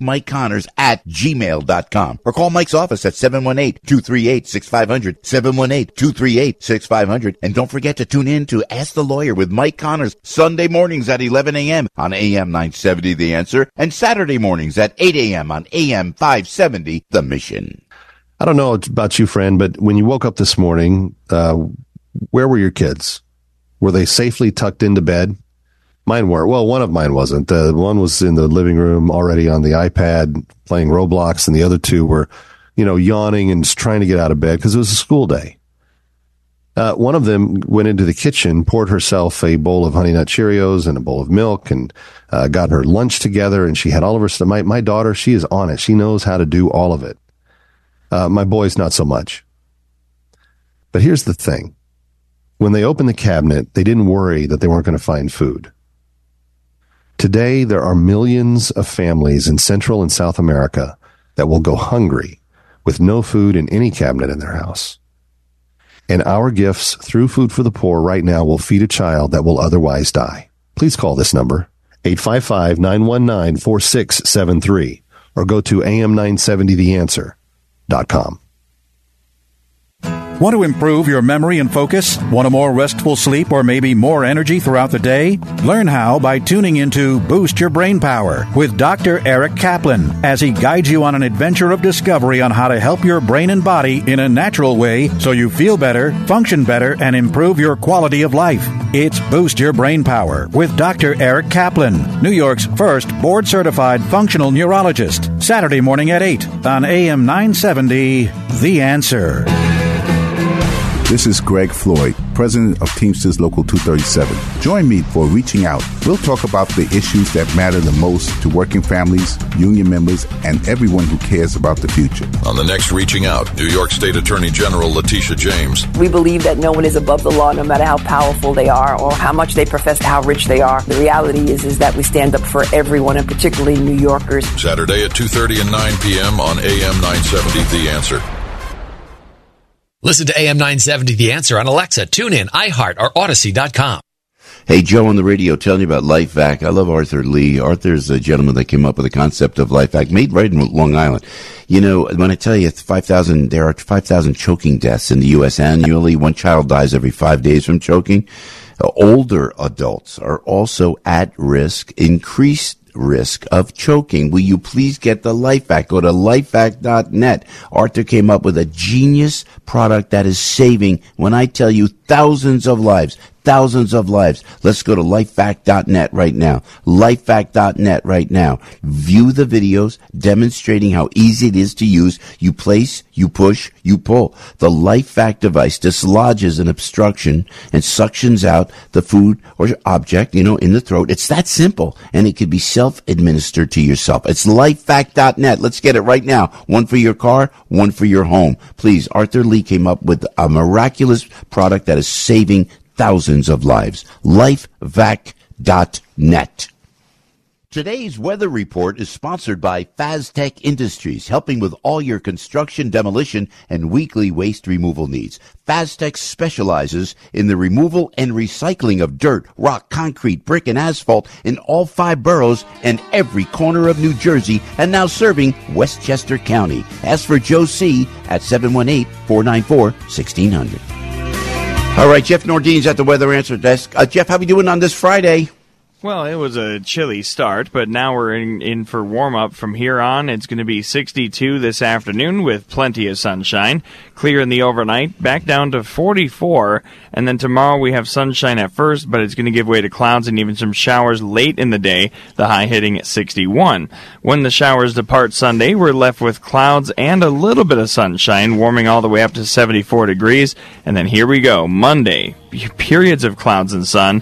askmikeconnors@gmail.com or call Mike's office at 718-238-6500, 718-238-6500. And don't forget to tune in to Ask the Lawyer with Mike Connors, Sunday mornings at 11 a.m. on AM 970 The Answer, and Saturday mornings at 8 a.m. on AM 570 The Mission. I don't know about you, friend, but when you woke up this morning, where were your kids? Were they safely tucked into bed? Mine weren't. Well, one of mine wasn't. One was in the living room already on the iPad playing Roblox, and the other two were, yawning and trying to get out of bed because it was a school day. One of them went into the kitchen, poured herself a bowl of Honey Nut Cheerios and a bowl of milk, and got her lunch together, and she had all of her stuff. My daughter, she is on it. She knows how to do all of it. My boys, not so much. But here's the thing. When they opened the cabinet, they didn't worry that they weren't going to find food. Today, there are millions of families in Central and South America that will go hungry with no food in any cabinet in their house. And our gifts through Food for the Poor right now will feed a child that will otherwise die. Please call this number, 855-919-4673, or go to am970theanswer.com. Want to improve your memory and focus? Want a more restful sleep or maybe more energy throughout the day? Learn how by tuning into Boost Your Brain Power with Dr. Eric Kaplan as he guides you on an adventure of discovery on how to help your brain and body in a natural way so you feel better, function better, and improve your quality of life. It's Boost Your Brain Power with Dr. Eric Kaplan, New York's first board-certified functional neurologist. Saturday morning at 8 on AM 970, The Answer. This is Greg Floyd, president of Teamsters Local 237. Join me for Reaching Out. We'll talk about the issues that matter the most to working families, union members, and everyone who cares about the future. On the next Reaching Out, New York State Attorney General Letitia James. We believe that no one is above the law, no matter how powerful they are or how much they profess, how rich they are. The reality is that we stand up for everyone, and particularly New Yorkers. Saturday at 2:30 and 9 p.m. on AM 970, The Answer. Listen to AM 970 The Answer on Alexa, TuneIn, iHeart, or Odyssey.com. Hey, Joe on the radio telling you about LifeVac. I love Arthur Lee. Arthur's a gentleman that came up with the concept of LifeVac, made right in Long Island. You know, when I tell you there are 5,000 choking deaths in the U.S. annually. One child dies every 5 days from choking. Older adults are also at risk, increased risk of choking. Will you please get the LifeVac? Go to lifevac.net. Arthur came up with a genius product that is saving, when I tell you, thousands of lives. Let's go to lifevac.net right now. Lifevac.net right now. View the videos demonstrating how easy it is to use. You place, you push, you pull. The LifeVac device dislodges an obstruction and suctions out the food or object, in the throat. It's that simple, and it could be self-administered to yourself. It's lifevac.net. Let's get it right now. One for your car, one for your home. Please, Arthur Lee came up with a miraculous product that is saving thousands of lives. Lifevac.net. Today's weather report is sponsored by Faztech Industries, helping with all your construction, demolition, and weekly waste removal needs. Faztech specializes in the removal and recycling of dirt, rock, concrete, brick, and asphalt in all 5 boroughs and every corner of New Jersey, and now serving Westchester County. Ask for Joe C. at 718-494-1600. All right, Jeff Nordine's at the Weather Answer Desk. Jeff, how are we doing on this Friday? Well, it was a chilly start, but now we're in for warm-up from here on. It's going to be 62 this afternoon with plenty of sunshine. Clear in the overnight, back down to 44. And then tomorrow we have sunshine at first, but it's going to give way to clouds and even some showers late in the day, the high hitting at 61. When the showers depart Sunday, we're left with clouds and a little bit of sunshine, warming all the way up to 74 degrees. And then here we go, Monday, periods of clouds and sun,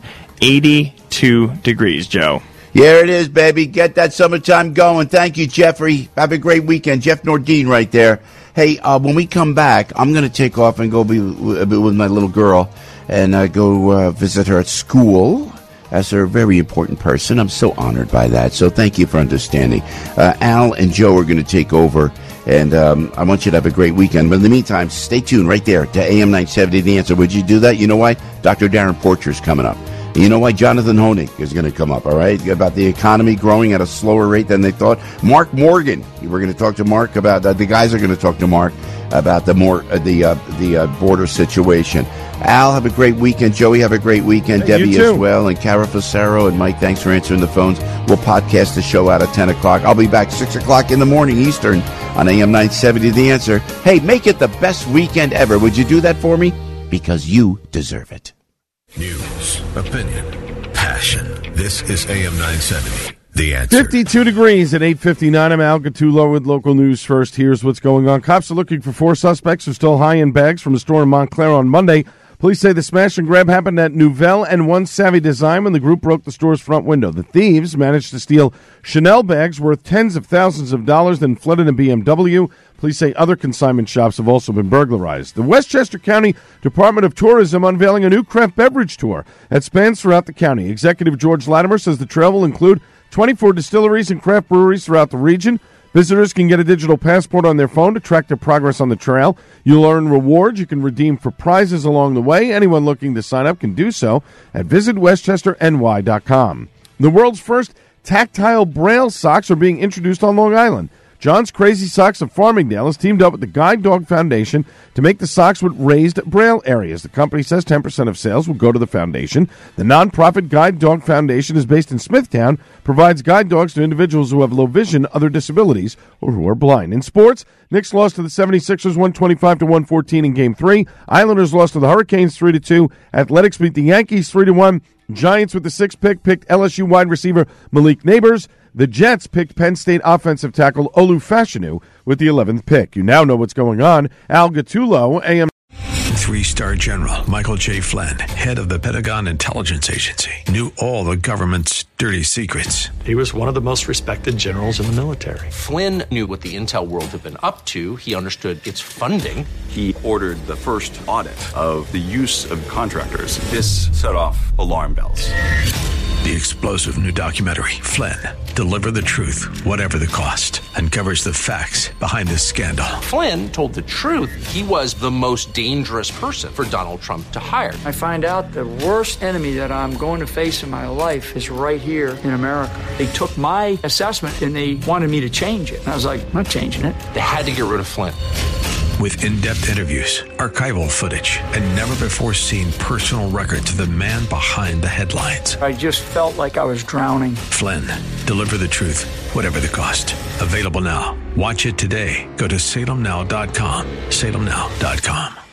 82 degrees, Joe. Here it is, baby. Get that summertime going. Thank you, Jeffrey. Have a great weekend. Jeff Nordine right there. Hey, when we come back, I'm going to take off and go be with my little girl and go visit her at school as a very important person. I'm so honored by that. So thank you for understanding. Al and Joe are going to take over, and I want you to have a great weekend. But in the meantime, stay tuned right there to AM 970 The Answer. Would you do that? You know why? Dr. Darren Porcher's coming up. You know why? Jonathan Honig is going to come up, all right, about the economy growing at a slower rate than they thought. Mark Morgan, we're going to talk to Mark about the guys are going to talk to Mark about the border situation. Al, have a great weekend. Joey, have a great weekend. Hey, Debbie as well, and Cara Facero and Mike, thanks for answering the phones. We'll podcast the show out at 10 o'clock. I'll be back 6 o'clock in the morning Eastern on AM 970 The Answer. Hey, make it the best weekend ever. Would you do that for me? Because you deserve it. News, opinion, passion. This is AM 970, The Answer. 52 degrees at 8:59. I'm Al Gattulo with local news first. Here's what's going on. Cops are looking for 4 suspects who stole high-end bags from a store in Montclair on Monday. Police say the smash and grab happened at Nouvelle and One Savvy Design when the group broke the store's front window. The thieves managed to steal Chanel bags worth tens of thousands of dollars, then flooded a BMW. Police say other consignment shops have also been burglarized. The Westchester County Department of Tourism unveiling a new craft beverage tour that spans throughout the county. Executive George Latimer says the trail will include 24 distilleries and craft breweries throughout the region. Visitors can get a digital passport on their phone to track their progress on the trail. You'll earn rewards you can redeem for prizes along the way. Anyone looking to sign up can do so at visitwestchesterny.com. The world's first tactile Braille socks are being introduced on Long Island. John's Crazy Socks of Farmingdale has teamed up with the Guide Dog Foundation to make the socks with raised Braille areas. The company says 10% of sales will go to the foundation. The nonprofit Guide Dog Foundation is based in Smithtown, provides guide dogs to individuals who have low vision, other disabilities, or who are blind. In sports, Knicks lost to the 76ers 125-114 in Game 3. Islanders lost to the Hurricanes 3-2. Athletics beat the Yankees 3-1. Giants with the 6th pick picked LSU wide receiver Malik Neighbors. The Jets picked Penn State offensive tackle Olu Fashanu with the 11th pick. You now know what's going on. Al Gattullo, AM. 3-star General Michael J. Flynn, head of the Pentagon Intelligence Agency, knew all the government's dirty secrets. He was one of the most respected generals in the military. Flynn knew what the intel world had been up to. He understood its funding. He ordered the first audit of the use of contractors. This set off alarm bells. The explosive new documentary, Flynn, Deliver the Truth, Whatever the Cost, uncovers the facts behind this scandal. Flynn told the truth. He was the most dangerous person for Donald Trump to hire. I find out the worst enemy that I'm going to face in my life is right here in America. They took my assessment and they wanted me to change it. And I was like, I'm not changing it. They had to get rid of Flynn. With in-depth interviews, archival footage, and never-before-seen personal records of the man behind the headlines. I just felt like I was drowning. Flynn, Deliver the Truth, Whatever the Cost. Available now. Watch it today. Go to salemnow.com. salemnow.com.